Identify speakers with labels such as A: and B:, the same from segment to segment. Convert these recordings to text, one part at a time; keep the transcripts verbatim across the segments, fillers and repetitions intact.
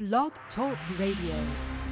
A: Blog Talk Radio.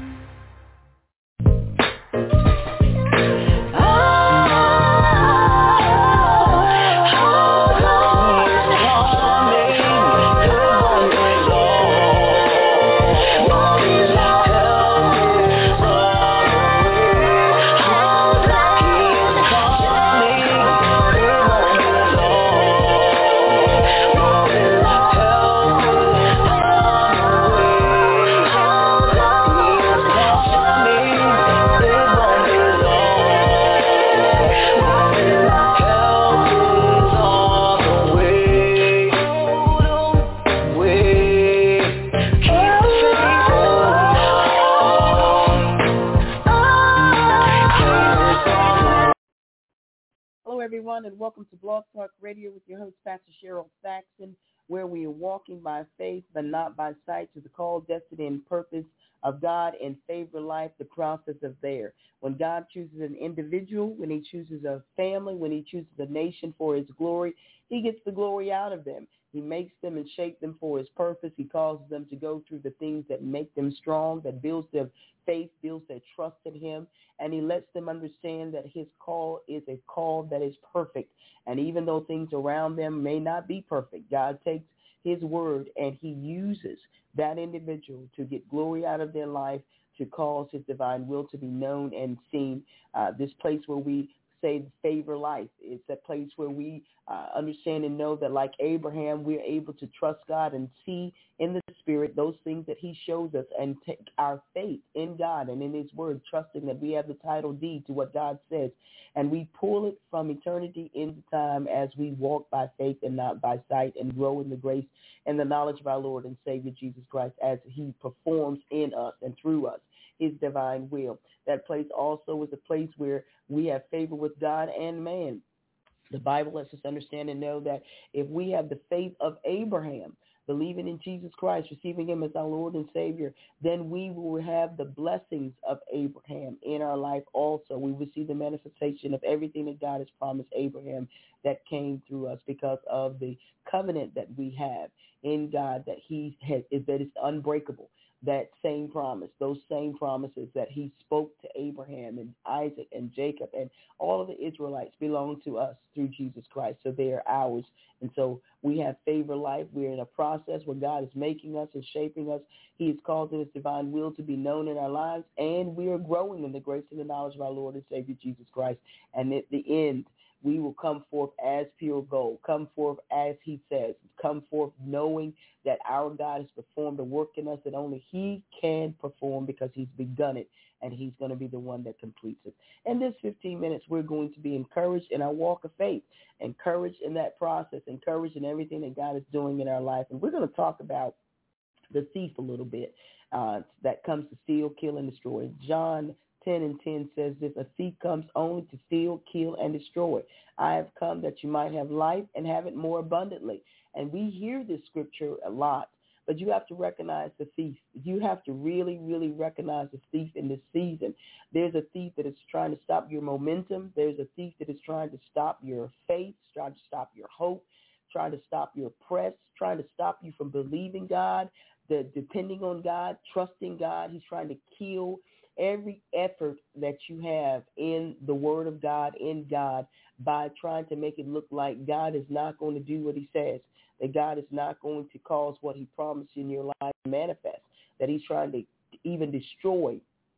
B: And welcome to Blog Talk Radio with your host, Pastor Cheryl Saxon, where we are walking by faith but not by sight to the call, destiny, and purpose of God and favor life, the process of there. When God chooses an individual, when he chooses a family, when he chooses a nation for his glory, he gets the glory out of them. He makes them and shapes them for his purpose. He causes them to go through the things that make them strong, that builds their faith, builds their trust in him, and he lets them understand that his call is a call that is perfect. And even though things around them may not be perfect, God takes his word and he uses that individual to get glory out of their life, to cause his divine will to be known and seen. Uh, this place where we say favor life, it's a place where we uh, understand and know that like Abraham, we're able to trust God and see in the spirit those things that he shows us and take our faith in God and in his word, trusting that we have the title deed to what God says. And we pull it from eternity into time as we walk by faith and not by sight and grow in the grace and the knowledge of our Lord and Savior Jesus Christ as he performs in us and through us his divine will. That place also is a place where we have favor with God and man. The Bible lets us understand and know that if we have the faith of Abraham, believing in Jesus Christ, receiving him as our Lord and Savior, then we will have the blessings of Abraham in our life also. We will see the manifestation of everything that God has promised Abraham that came through us because of the covenant that we have in God that he has, that is unbreakable. That same promise, those same promises that he spoke to Abraham and Isaac and Jacob and all of the Israelites belong to us through Jesus Christ. So they are ours. And so we have favor life. We're in a process where God is making us and shaping us. He is causing his divine will to be known in our lives. And we are growing in the grace and the knowledge of our Lord and Savior Jesus Christ. And at the end, we will come forth as pure gold, come forth as he says, come forth knowing that our God has performed a work in us that only he can perform because he's begun it, and he's going to be the one that completes it. In this fifteen minutes, we're going to be encouraged in our walk of faith, encouraged in that process, encouraged in everything that God is doing in our life. And we're going to talk about the thief a little bit uh, that comes to steal, kill, and destroy. John ten and ten says this: a thief comes only to steal, kill, and destroy. I have come that you might have life and have it more abundantly. And we hear this scripture a lot, but you have to recognize the thief. You have to really, really recognize the thief in this season. There's a thief that is trying to stop your momentum. There's a thief that is trying to stop your faith, trying to stop your hope, trying to stop your press, trying to stop you from believing God, the depending on God, trusting God. He's trying to kill every effort that you have in the word of God, in God, by trying to make it look like God is not going to do what he says, that God is not going to cause what he promised in your life to manifest, that he's trying to even destroy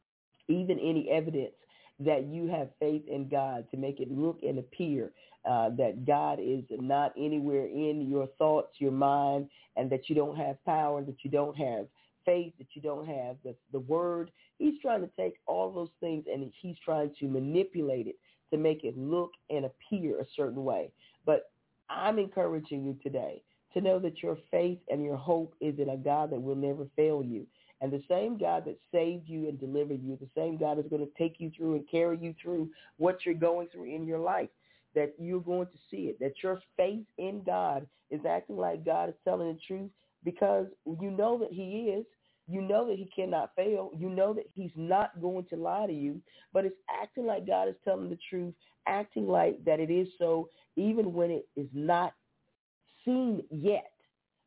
B: even any evidence that you have faith in God, to make it look and appear uh, that God is not anywhere in your thoughts, your mind, and that you don't have power, that you don't have faith, that you don't have the, the word. He's trying to take all those things and he's trying to manipulate it to make it look and appear a certain way. But I'm encouraging you today to know that your faith and your hope is in a God that will never fail you. And the same God that saved you and delivered you, the same God is going to take you through and carry you through what you're going through in your life, that you're going to see it, that your faith in God is acting like God is telling the truth, because you know that he is. You know that he cannot fail. You know that he's not going to lie to you, but it's acting like God is telling the truth, acting like that it is so, even when it is not seen yet.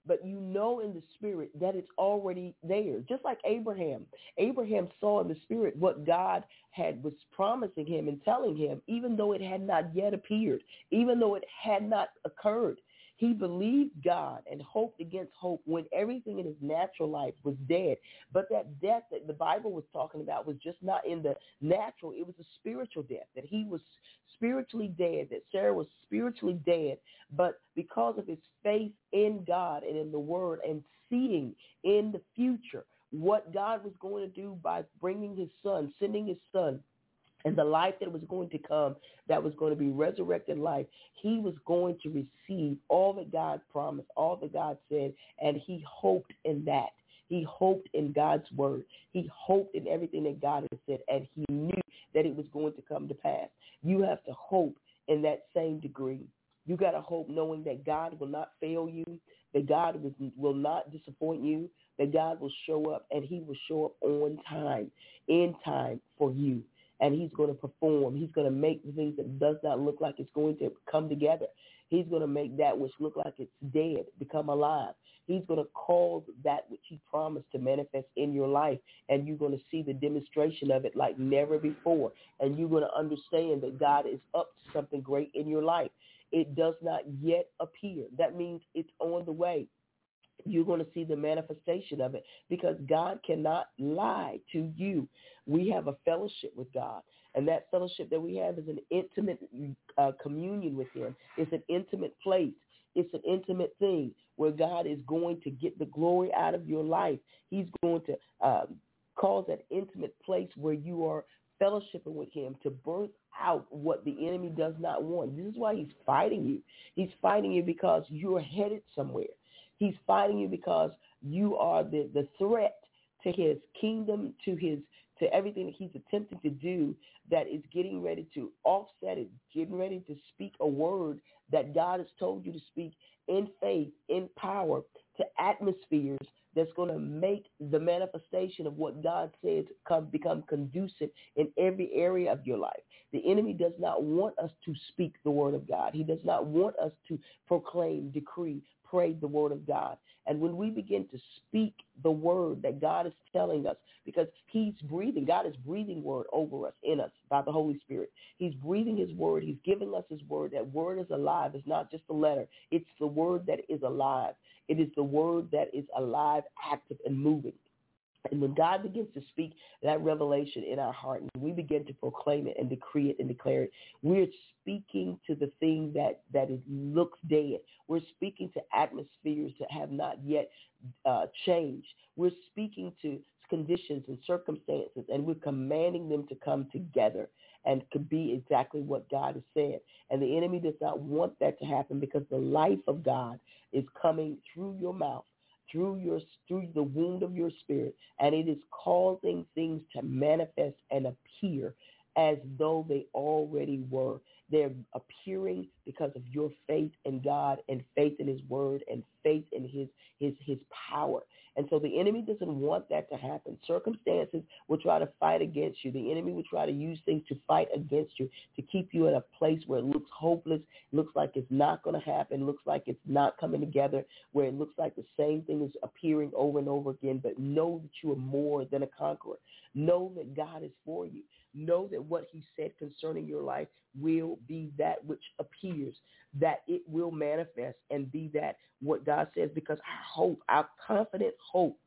B: but you know in the spirit that it's already there. Just like Abraham. Abraham saw in the spirit what God had was promising him and telling him, even though it had not yet appeared, even though it had not occurred. He believed God and hoped against hope when everything in his natural life was dead. But that death that the Bible was talking about was just not in the natural. It was a spiritual death, that he was spiritually dead, that Sarah was spiritually dead. But because of his faith in God and in the word and seeing in the future what God was going to do by bringing his son, sending his son, and the life that was going to come, that was going to be resurrected life, he was going to receive all that God promised, all that God said, and he hoped in that. He hoped in God's word. He hoped in everything that God had said, and he knew that it was going to come to pass. You have to hope in that same degree. You got to hope knowing that God will not fail you, that God will not disappoint you, that God will show up, and he will show up on time, in time for you. And he's going to perform. He's going to make the things that does not look like it's going to come together. He's going to make that which look like it's dead become alive. He's going to cause that which he promised to manifest in your life, and you're going to see the demonstration of it like never before. And you're going to understand that God is up to something great in your life. It does not yet appear. That means it's on the way. You're going to see the manifestation of it because God cannot lie to you. We have a fellowship with God, and that fellowship that we have is an intimate uh, communion with him. It's an intimate place. It's an intimate thing where God is going to get the glory out of your life. He's going to uh, cause that intimate place where you are fellowshipping with him to birth out what the enemy does not want. This is why he's fighting you. He's fighting you because you're headed somewhere. He's fighting you because you are the, the threat to his kingdom, to his to everything that he's attempting to do that is getting ready to offset it, getting ready to speak a word that God has told you to speak in faith, in power, to atmospheres that's going to make the manifestation of what God says come become conducive in every area of your life. The enemy does not want us to speak the word of God. He does not want us to proclaim, decree, pray the word of God. And when we begin to speak the word that God is telling us, because he's breathing, God is breathing word over us, in us, by the Holy Spirit. He's breathing his word. He's giving us his word. That word is alive. It's not just a letter. It's the word that is alive. It is the word that is alive, active, and moving. And when God begins to speak that revelation in our heart, and we begin to proclaim it and decree it and declare it, we're speaking to the thing that, that it looks dead. We're speaking to atmospheres that have not yet uh, changed. We're speaking to conditions and circumstances, and we're commanding them to come together and to be exactly what God has said. And the enemy does not want that to happen because the life of God is coming through your mouth, through your through the wound of your spirit, and it is causing things to manifest and appear as though they already were. They're appearing because of your faith in God and faith in his word and faith in his his his power. And so the enemy doesn't want that to happen. Circumstances will try to fight against you. The enemy will try to use things to fight against you, to keep you in a place where it looks hopeless, looks like it's not going to happen, looks like it's not coming together, where it looks like the same thing is appearing over and over again. But know that you are more than a conqueror. Know that God is for you. Know that what he said concerning your life will be that which appears, that it will manifest and be that what God says, because our hope, our confident hope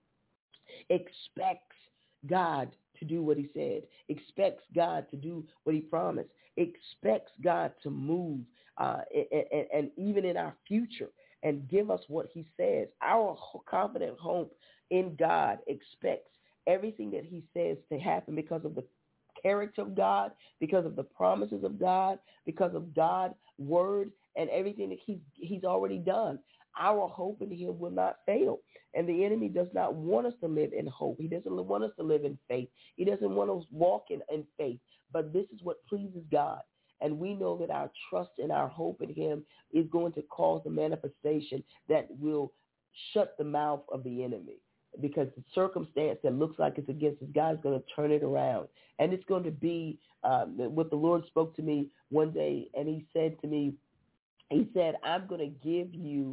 B: expects God to do what he said, expects God to do what he promised, expects God to move uh, and, and, and even in our future and give us what he says. Our confident hope in God expects everything that he says to happen because of the character of God, because of the promises of God, because of God's word and everything that he's, he's already done. Our hope in him will not fail. And the enemy does not want us to live in hope. He doesn't want us to live in faith. He doesn't want us walking in faith. But this is what pleases God. And we know that our trust and our hope in him is going to cause a manifestation that will shut the mouth of the enemy. Because the circumstance that looks like it's against us, God is going to turn it around. And it's going to be um, what the Lord spoke to me one day, and he said to me, he said, I'm going to give you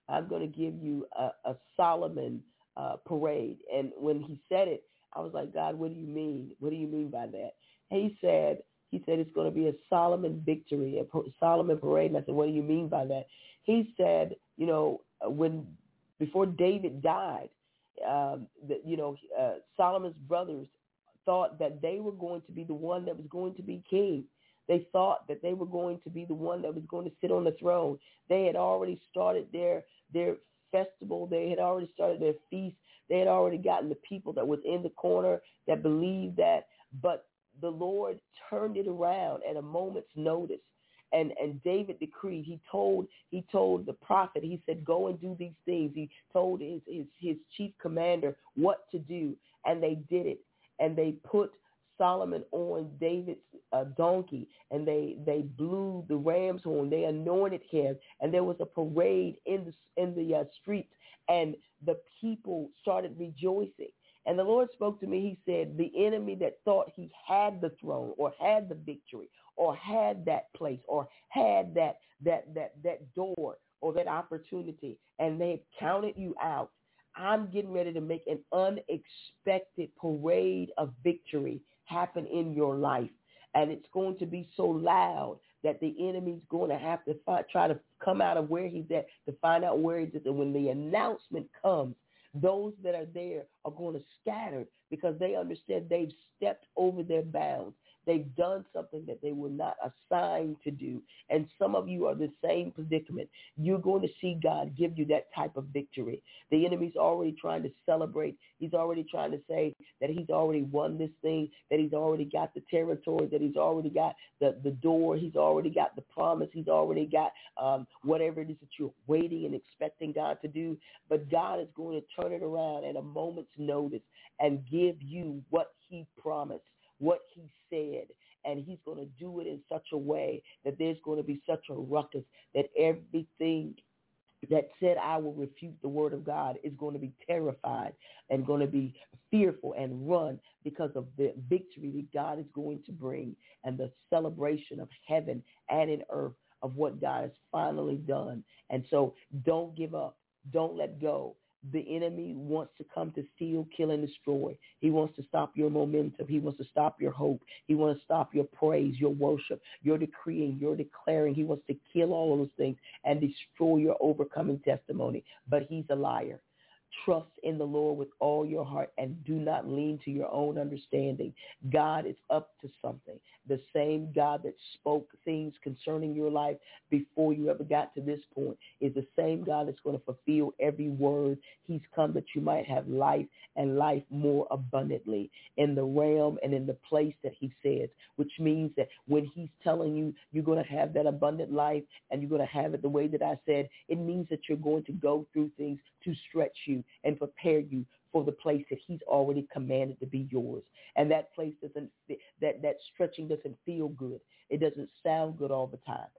B: I'm going to give you a, a Solomon uh, parade. And when he said it, I was like, God, what do you mean? What do you mean by that? He said, he said it's going to be a Solomon victory, a Solomon parade. And I said, what do you mean by that? He said, you know, when before David died, um, that you know, uh, Solomon's brothers thought that they were going to be the one that was going to be king. They thought that they were going to be the one that was going to sit on the throne. They had already started their their festival. They had already started their feast. They had already gotten the people that was in the corner that believed that. But the Lord turned it around at a moment's notice. And and David decreed, he told he told the prophet, he said, go and do these things. He told his, his, his chief commander what to do, and they did it. And they put Solomon on David's uh, donkey, and they, they blew the ram's horn. They anointed him, and there was a parade in the, in the uh, streets, and the people started rejoicing. And the Lord spoke to me. He said, the enemy that thought he had the throne or had the victory or had that place or had that that that that door or that opportunity, and they counted you out, I'm getting ready to make an unexpected parade of victory happen in your life. And it's going to be so loud that the enemy's going to have to find, try to come out of where he's at to find out where he's at. And when the announcement comes, those that are there are going to scatter because they understand they've stepped over their bounds. They've done something that they were not assigned to do. And some of you are the same predicament. You're going to see God give you that type of victory. The enemy's already trying to celebrate. He's already trying to say that he's already won this thing, that he's already got the territory, that he's already got the, the door. He's already got the promise. He's already got um, whatever it is that you're waiting and expecting God to do. But God is going to turn it around at a moment's notice and give you what he promised, what he said, and he's going to do it in such a way that there's going to be such a ruckus that everything that said I will refute the word of God is going to be terrified and going to be fearful and run because of the victory that God is going to bring and the celebration of heaven and in earth of what God has finally done. And so don't give up. Don't let go. The enemy wants to come to steal, kill, and destroy. He wants to stop your momentum. He wants to stop your hope. He wants to stop your praise, your worship, your decreeing, your declaring. He wants to kill all of those things and destroy your overcoming testimony. But he's a liar. Trust in the Lord with all your heart and do not lean to your own understanding. God is up to something. The same God that spoke things concerning your life before you ever got to this point is the same God that's going to fulfill every word. He's come that you might have life and life more abundantly in the realm and in the place that he says, which means that when he's telling you you're going to have that abundant life and you're going to have it the way that I said, it means that you're going to go through things to stretch you and prepare you for the place that he's already commanded to be yours. And that place doesn't, that, that stretching doesn't feel good. It doesn't sound good all the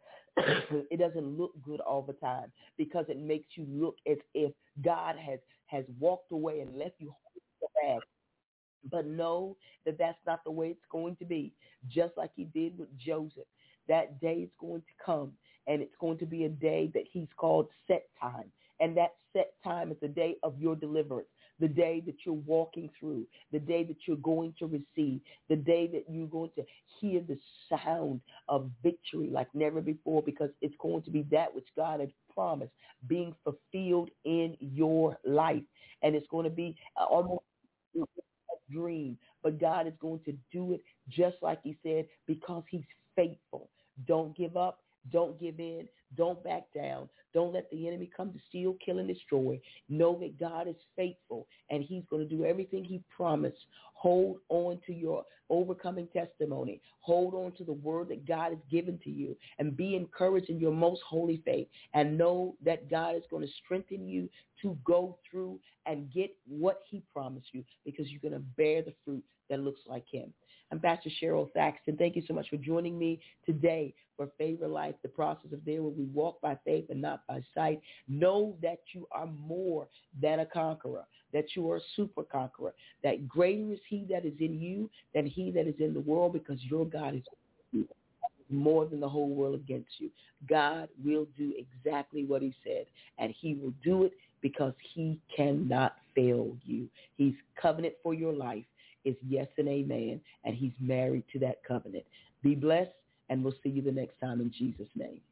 B: time. It doesn't look good all the time because it makes you look as if God has, has walked away and left you holding back. But know that that's not the way it's going to be, just like he did with Joseph. That day is going to come, and it's going to be a day that he's called set time. And that set time is the day of your deliverance, the day that you're walking through, the day that you're going to receive, the day that you're going to hear the sound of victory like never before, because it's going to be that which God has promised being fulfilled in your life. And it's going to be almost a dream, but God is going to do it just like he said because he's faithful. Don't give up. Don't give in. Don't back down. Don't let the enemy come to steal, kill, and destroy. Know that God is faithful, and he's going to do everything he promised. Hold on to your overcoming testimony. Hold on to the word that God has given to you, and be encouraged in your most holy faith, and know that God is going to strengthen you to go through and get what he promised you, because you're going to bear the fruit that looks like him. I'm Pastor Cheryl Thaxton. Thank you so much for joining me today for Favor Life, the process of there where we walk by faith and not by sight. Know that you are more than a conqueror, that you are a super conqueror, that greater is he that is in you than he that is in the world, because your God is with you. more than the whole world against you. God will do exactly what he said, and he will do it because he cannot fail you. His covenant for your life is yes and amen, and he's married to that covenant. Be blessed, and we'll see you the next time in Jesus' name.